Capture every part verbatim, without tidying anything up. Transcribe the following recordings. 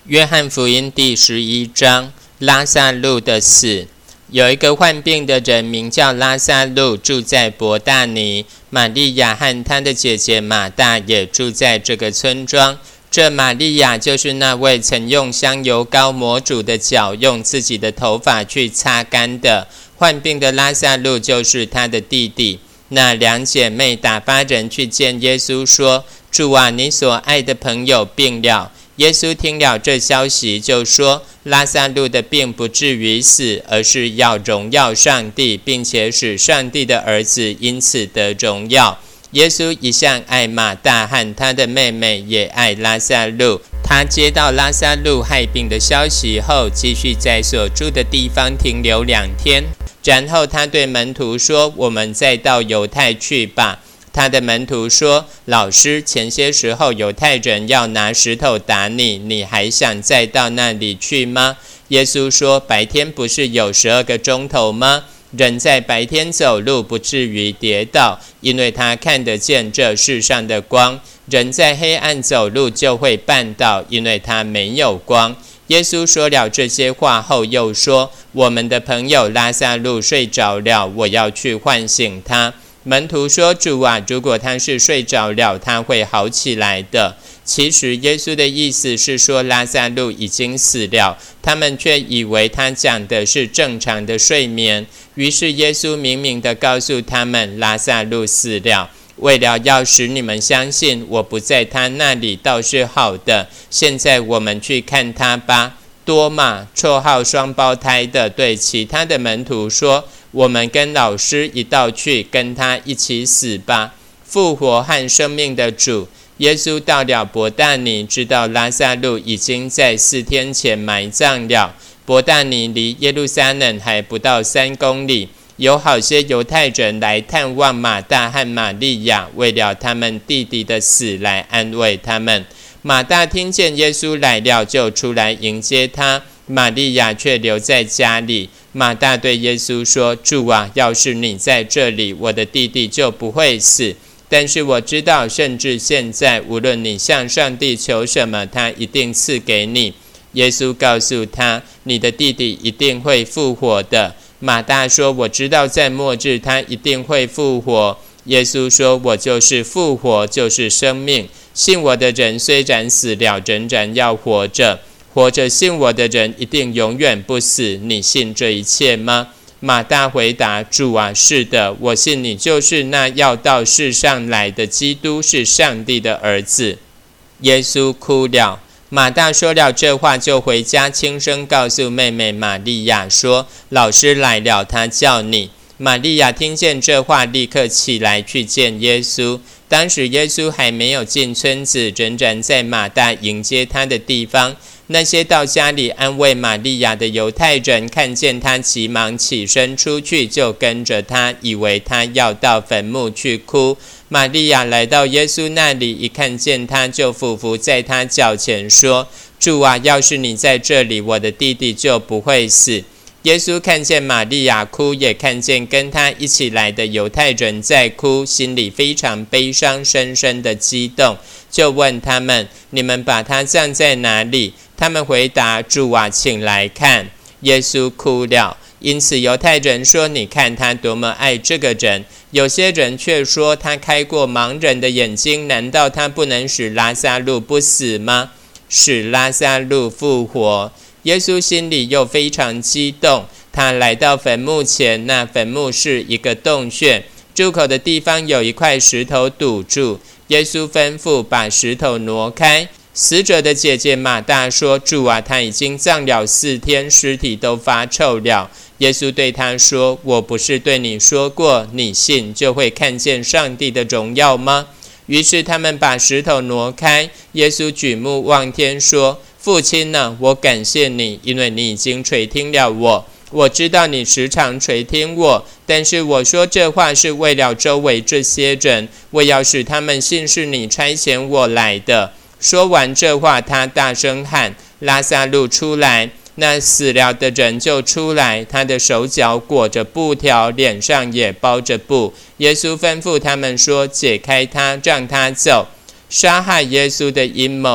约翰福音第十一章，拉撒路的死。有一个患病的人，名叫拉撒路，住在伯大尼。玛利亚和她的姐姐马大也住在这个村庄。这玛利亚就是那位曾用香油膏抹主的脚，用自己的头发去擦干的。患病的拉撒路就是她的弟弟。那两姐妹打发人去见耶稣，说：主啊，你所爱的朋友病了。耶稣听了这消息，就说：拉撒路的病不至于死，而是要荣耀上帝，并且使上帝的儿子因此得荣耀。耶稣一向爱马大和他的妹妹，也爱拉撒路。他接到拉撒路害病的消息后，继续在所住的地方停留两天。然后他对门徒说：我们再到犹太去吧。他的门徒说：老师，前些时候犹太人要拿石头打你，你还想再到那里去吗？耶稣说：白天不是有十二个钟头吗？人在白天走路不至于跌倒，因为他看得见这世上的光。人在黑暗走路就会绊倒，因为他没有光。耶稣说了这些话后，又说：我们的朋友拉撒路睡着了，我要去唤醒他。门徒说：主啊，如果他是睡着了，他会好起来的。其实耶稣的意思是说拉撒路已经死了，他们却以为他讲的是正常的睡眠。于是耶稣明明地告诉他们，拉撒路死了。为了要使你们相信我不在他那里，倒是好的。现在我们去看他吧。多马，绰号双胞胎的，对其他的门徒说：我们跟老师一道去，跟他一起死吧。复活和生命的主。耶稣到了伯大尼，知道拉撒路已经在四天前埋葬了。伯大尼离耶路撒冷还不到三公里。有好些犹太人来探望马大和玛利亚，为了他们弟弟的死来安慰他们。马大听见耶稣来了，就出来迎接他，玛利亚却留在家里。马大对耶稣说：主啊，要是你在这里，我的弟弟就不会死。但是我知道，甚至现在，无论你向上帝求什么，他一定赐给你。耶稣告诉他：你的弟弟一定会复活的。马大说：我知道在末日他一定会复活。耶稣说：我就是复活，就是生命。信我的人虽然死了，仍然要活着。活着信我的人一定永远不死。你信这一切吗？马大回答：主啊，是的，我信你就是那要到世上来的基督，是上帝的儿子。耶稣哭了。马大说了这话，就回家轻声告诉妹妹玛利亚说：老师来了，他叫你。玛利亚听见这话，立刻起来去见耶稣。当时耶稣还没有进村子，仍然在马大迎接他的地方。那些到家里安慰玛利亚的犹太人，看见他急忙起身出去，就跟着他，以为他要到坟墓去哭。玛利亚来到耶稣那里，一看见他，就俯伏在他脚前说：主啊，要是你在这里，我的弟弟就不会死。耶稣看见玛利亚哭，也看见跟他一起来的犹太人在哭，心里非常悲伤，深深的激动，就问他们：你们把他葬在哪里？他们回答：主啊，请来看。耶稣哭了。因此犹太人说：你看他多么爱这个人。有些人却说：他开过盲人的眼睛，难道他不能使拉撒路不死吗？使拉撒路复活。耶稣心里又非常激动，他来到坟墓前，那坟墓是一个洞穴，入口的地方有一块石头堵住。耶稣吩咐把石头挪开。死者的姐姐马大说：主啊，他已经葬了四天，尸体都发臭了。耶稣对他说：我不是对你说过，你信就会看见上帝的荣耀吗？于是他们把石头挪开。耶稣举目望天说：父亲呢，我感谢你，因为你已经垂听了我。我知道你时常垂听我，但是我说这话是为了周围这些人，我要使他们信是你差遣我来的。说完这话，他大声喊：拉撒路出来！那死了的人就出来，他的手脚裹着布条，脸上也包着布。耶稣吩咐他们说：解开他，让他走。杀害耶稣的阴谋。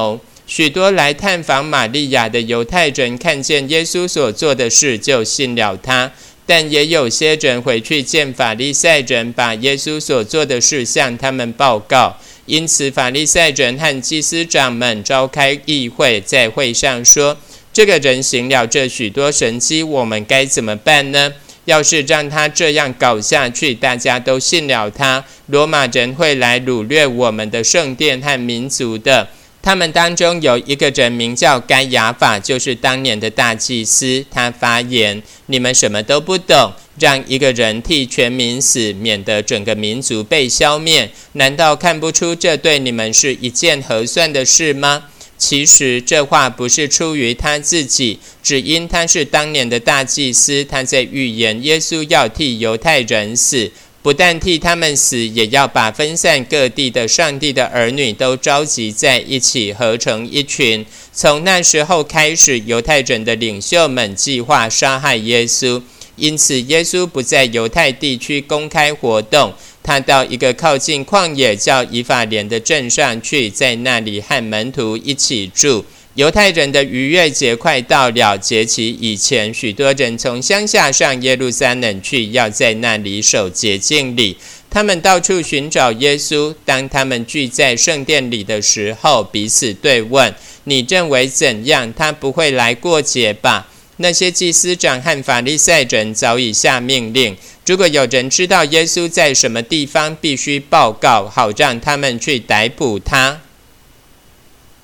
许多来探访玛利亚的犹太人看见耶稣所做的事，就信了他。但也有些人回去见法利赛人，把耶稣所做的事向他们报告。因此法利赛人和祭司长们召开议会，在会上说，这个人行了这许多神迹，我们该怎么办呢？要是让他这样搞下去，大家都信了他，罗马人会来掳掠我们的圣殿和民族的。他们当中有一个人名叫该亚法，就是当年的大祭司。他发言：你们什么都不懂，让一个人替全民死，免得整个民族被消灭，难道看不出这对你们是一件合算的事吗？其实这话不是出于他自己，只因他是当年的大祭司，他在预言耶稣要替犹太人死，不但替他们死，也要把分散各地的上帝的儿女都召集在一起，合成一群。从那时候开始，犹太人的领袖们计划杀害耶稣，因此耶稣不在犹太地区公开活动，他到一个靠近旷野叫以法莲的镇上去，在那里和门徒一起住。犹太人的逾越节快到了，节期以前，许多人从乡下上耶路撒冷去，要在那里守洁净礼。他们到处寻找耶稣，当他们聚在圣殿里的时候，彼此对问：你认为怎样？他不会来过节吧？那些祭司长和法利赛人早已下命令，如果有人知道耶稣在什么地方，必须报告，好让他们去逮捕他。